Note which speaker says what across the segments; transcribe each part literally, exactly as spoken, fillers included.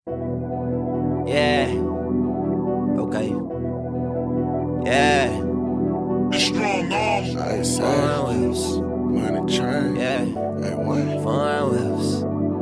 Speaker 1: Yeah. Okay. Yeah.
Speaker 2: It's strong arms.
Speaker 3: I say,
Speaker 1: Foreign whips.
Speaker 3: money train.
Speaker 1: Yeah.
Speaker 3: Hey, what?
Speaker 1: Foreign whips.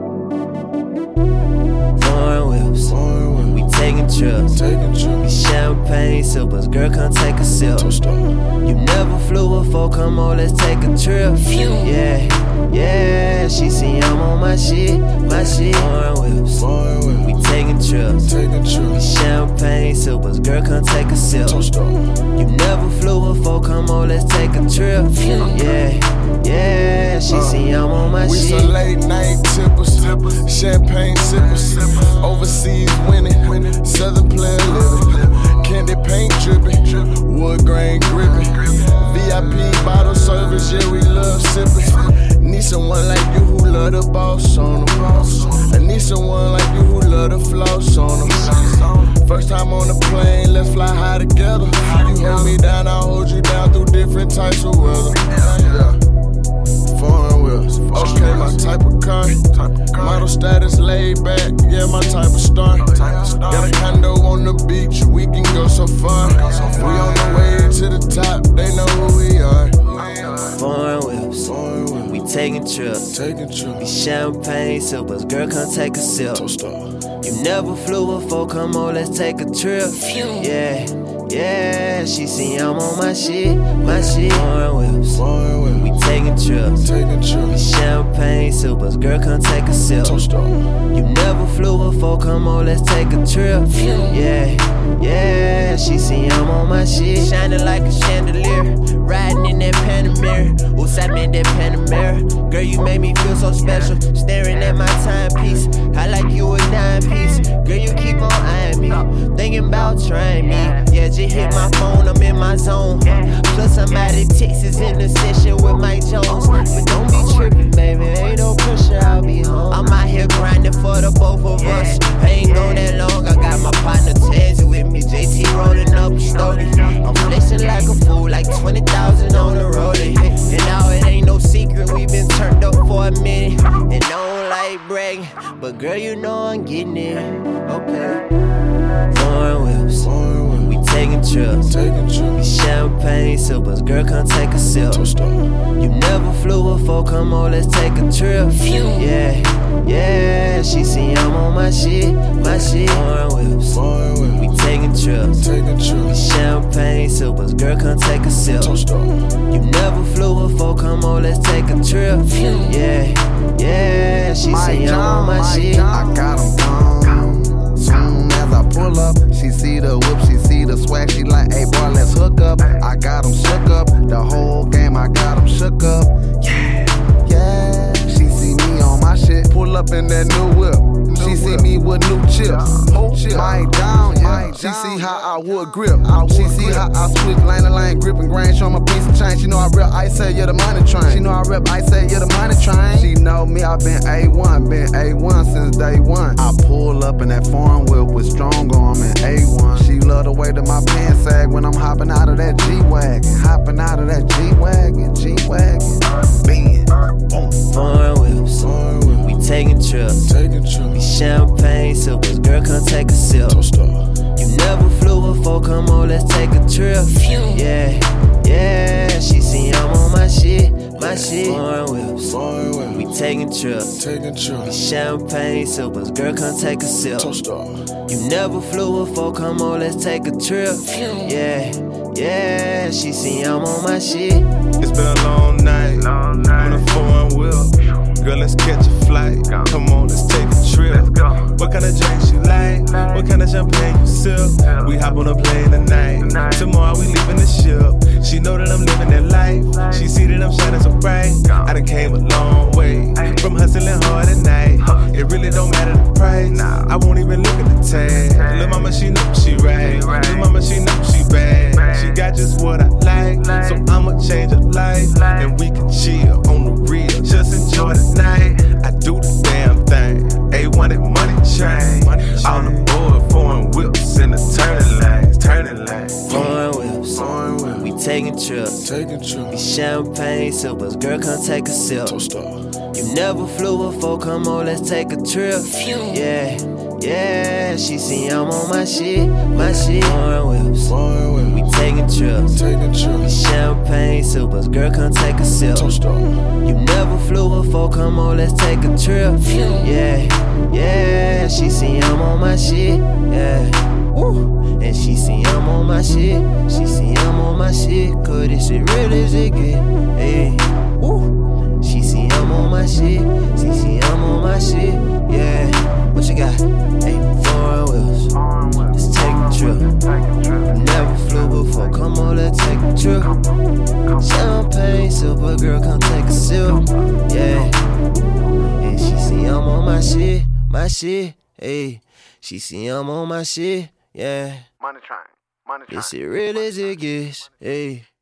Speaker 1: Foreign whips.
Speaker 3: Foreign whip.
Speaker 1: We taking trips.
Speaker 3: Taking trips.
Speaker 1: Champagne sippers. Girl, come take a sip.
Speaker 3: Toast up.
Speaker 1: You never flew before. Come on, let's take a trip. Yeah. Yeah. She see I'm on my shit. My shit. Foreign whips.
Speaker 3: Foreign whip.
Speaker 1: We taking trips.
Speaker 3: Taking trips.
Speaker 1: Champagne sippers. Girl, come take a sip.
Speaker 3: Toast up.
Speaker 1: You never flew before, come on, let's take a trip. Yeah, yeah, she
Speaker 3: Uh,
Speaker 1: see I'm on my
Speaker 3: We
Speaker 1: shit.
Speaker 3: some late night tippers, champagne sippers, overseas winning, southern player living, candy paint dripping, wood grain gripping, V I P bottle service, yeah we love sipping. Need someone like you who love the boss on them. I need someone like you who love the floss on them. First time on the plane, let's fly high together. You hold me down, I'll hold you down through different types of weather. Yeah. Foreign wheels, okay, my type of car. Model status laid back, yeah, my type of star. Got a condo on the beach, we can go so far. We on the way to the top, they know who we are.
Speaker 1: Foreign whips,
Speaker 3: Foreign wheels,
Speaker 1: we taking trips.
Speaker 3: taking trips.
Speaker 1: Champagne sippers, girl, come take a sip.
Speaker 3: Toast up.
Speaker 1: You never flew before, come on, let's take a trip. Yeah, yeah, she see I'm on my shit, my shit. Foreign whips,
Speaker 3: Foreign
Speaker 1: we
Speaker 3: wheels,
Speaker 1: taking trips.
Speaker 3: taking trips.
Speaker 1: Champagne sippers, girl, come take a sip.
Speaker 3: Toast up.
Speaker 1: You never flew before, come on, let's take a trip. Yeah, yeah, she see I'm on my shit. Shining like a chandelier, riding in that Panamera. Ooh, I meant that Panamera. Girl, you made me feel so special, staring at my timepiece. I like you a dime piece. Girl, you keep on eyeing me, thinking about trying me. Yeah, just hit my phone, I'm in my zone. Plus, I'm out of Texas in the session with Mike Jones. But don't be tripping, baby, ain't no pressure, I'll be home. I'm out here grinding for the both of us. I ain't gone that long, I got my partner Tez with me. J T rolling up a story. I'm flexing like a fool, like twenty thousand on the rolling. And now it ain't no secret, we been turned up for a minute. And I don't like bragging, but girl, you know I'm getting it. Okay. Foreign whips,
Speaker 3: Foreign wheels,
Speaker 1: we taking trips.
Speaker 3: taking trips.
Speaker 1: Champagne sippers, girl, come take a sip.
Speaker 3: Toast up.
Speaker 1: You never flew before, come on, let's take a trip. Yeah, yeah, she see I'm on my shit, my shit. Foreign whips,
Speaker 3: Foreign
Speaker 1: we
Speaker 3: wheels,
Speaker 1: taking trips.
Speaker 3: taking trips.
Speaker 1: Champagne sippers, girl, come take a sip.
Speaker 3: Toast up.
Speaker 1: You never flew before, come on, let's take a trip. Yeah, yeah, she see I'm on my shit.
Speaker 4: I got 'em gone. Soon as I pull up, she see the whip, she see the swag, she like, hey boy, let's hook up. I got 'em shook up, the whole game, I got 'em shook up. Yeah, yeah. She see me on my shit, pull up in that new whip. She see me with new chips. Mike down, yeah. She see how I would grip. She see how I switch lane to lane, grip and grain, show my piece of change. She know I rep, I say, yeah, the money train. She know I rep, I say, yeah, the money train. She know me, I been A one, been A one since day one. I pull up in that foreign whip with strong arm and A one. She love the way that my pants sag when I'm hopping out of that G-Wagon. Hopping out of that G-Wagon, G-Wagon. Bend, boom.
Speaker 1: Foreign whips,
Speaker 3: Foreign wheels,
Speaker 1: we taking trips.
Speaker 3: taking trips.
Speaker 1: Champagne sippers, girl, come take a sip.
Speaker 3: Toast up.
Speaker 1: You never flew before, come on, let's take a trip. Yeah, yeah, she see I'm on my shit, my shit. Foreign whips,
Speaker 3: Foreign
Speaker 1: we
Speaker 3: wheels,
Speaker 1: taking trips.
Speaker 3: taking trips.
Speaker 1: Champagne sippers, girl, come take a sip.
Speaker 3: Toast up.
Speaker 1: You never flew before, come on, let's take a trip. Yeah, yeah, she see I'm on my shit.
Speaker 5: It's been a long night, on a foreign wheel. Girl, let's catch a flight. Come on, let's take a trip. What kind of drinks you like? What kind of champagne you sip? We hop on a plane tonight. Tomorrow we leaving the ship. She know that I'm living that life. She see that I'm shining so bright. I done came a long way from hustling hard at night. It really don't matter the price. I won't even look at the tag. Lil' mama, she know she right. Lil' mama, she know she bad. She got just what I like, so I'ma change her life. And we can chill on the real, just enjoy the night. I do the damn thing. A one at money train. On the board, foreign whips in the turning lanes, turning lanes.
Speaker 1: Foreign whips,
Speaker 3: Foreign wheels,
Speaker 1: we taking trips.
Speaker 3: taking trips.
Speaker 1: Champagne sippers, girl, come take a sip.
Speaker 3: Toast up.
Speaker 1: You never flew before, come on, let's take a trip. Yeah, yeah. yeah, she see I'm on my shit, my shit. Foreign whips,
Speaker 3: Foreign whips.
Speaker 1: we taking trips,
Speaker 3: Taking trips.
Speaker 1: champagne supers, girl, come take a sip. You never flew before, come on, let's take a trip. Yeah, yeah, she see I'm on my shit, yeah. Woo. And she see I'm on my shit, she see I'm on my shit, cause this shit real as it get, ayy. Woo. She see I'm on my shit, she see I'm on my shit, yeah. What you got? Hey, foreign wheels, let's take a trip. Never flew before, come on, let's take a trip. Champagne, super girl, come take a sip, yeah. And she see I'm on my shit, my shit, hey. She see I'm on my shit, yeah.
Speaker 4: Money train, money train.
Speaker 1: This shit real as it gets, hey.